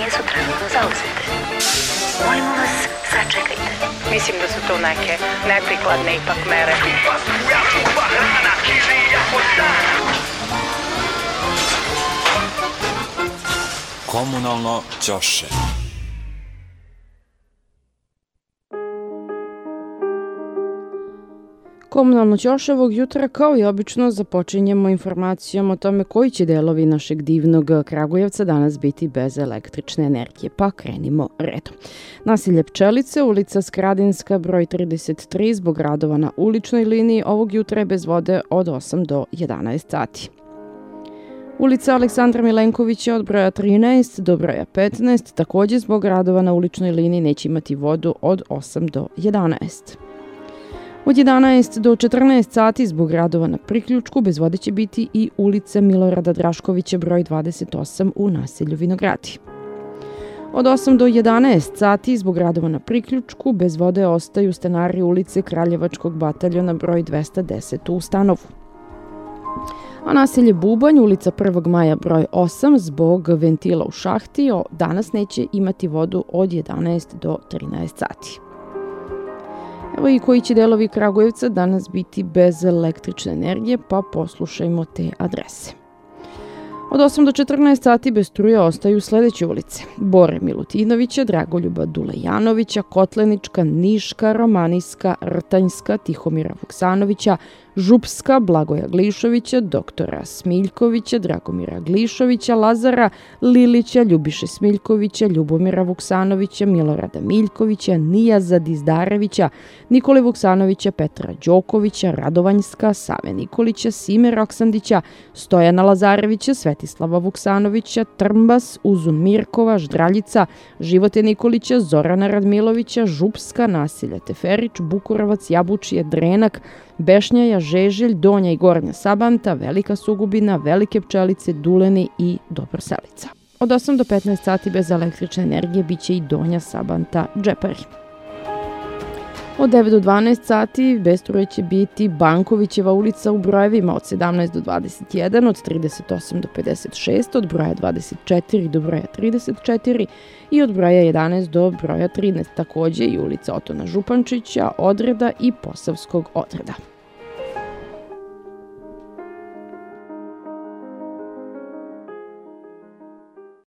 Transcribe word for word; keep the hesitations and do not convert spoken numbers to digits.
su trenutno zauzete. Molimo vas, sačekajte. Mislim da su to neke neprikladne ipak mere. Komunalno ćoše. Komunalno ćoše ovog jutra kao i obično započinjemo informacijom o tome koji će delovi našeg divnog Kragujevca danas biti bez električne energije. Pa krenimo redom. Naselje Pčelice, ulica Skradinska, broj trideset tri, zbog radova na uličnoj liniji ovog jutra je bez vode od osam do jedanaest sati. Ulica Aleksandra Milenkovića od broja trinaest do broja petnaest, također zbog radova na uličnoj liniji neće imati vodu od osam do jedanaest. Od jedanaest do četrnaest sati zbog radova na priključku bez vode će biti i ulica Milorada Draškovića broj dvadeset osam u naselju Vinogradi. Od osam do jedanaest sati zbog radova na priključku bez vode ostaju stanari ulice Kraljevačkog bataljona broj dvesta deset u Stanovu. A naselje Bubanj, ulica prvog maja broj osam, zbog ventila u šahti danas neće imati vodu od jedanaest do trinaest sati. Evo i koji će delovi Kragujevca danas biti bez električne energije, pa poslušajmo te adrese. Od osam do četrnaest sati bez struje ostaju sljedeće ulice: Bore Milutinovića, Dragoljuba Dulejanovića, Kotlenička, Niška, Romanijska, Rtanjska, Tihomira Vuksanovića, Župska, Blagoja Glišovića, doktora Smiljkovića, Dragomira Glišovića, Lazara Lilića, Ljubiše Smiljkovića, Ljubomira Vuksanovića, Milorada Miljkovića, Nijaza Dizdarevića, Nikole Vuksanovića, Petra Đokovića, Radovanjska, Save Nikolića, Sime Roksandića, Stojana Lazarevića, Svetislava Vuksanovića, Trmbas, Uzun Mirkova, Ždraljica, Živote Nikolića, Zorana Radmilovića, Župska, naselja Teferić, Bukurovac, Jabučije, Drenak, Bešnjaja, Žeželj, Donja i Gornja Sabanta, Velika Sugubina, Velike Pčelice, Duleni i Dobroselica. Od osam do petnaest sati bez električne energije biće i Donja Sabanta, Džepari. Od devet do dvanaest sati bez struje će biti Bankovićeva ulica u brojevima od sedamnaest do dvadeset jedan, od trideset osam do pedeset šest, od broja dvadeset četiri do broja trideset četiri i od broja jedanaest do broja trinaest. Također i ulica Otona Župančića, Odreda i Posavskog Odreda.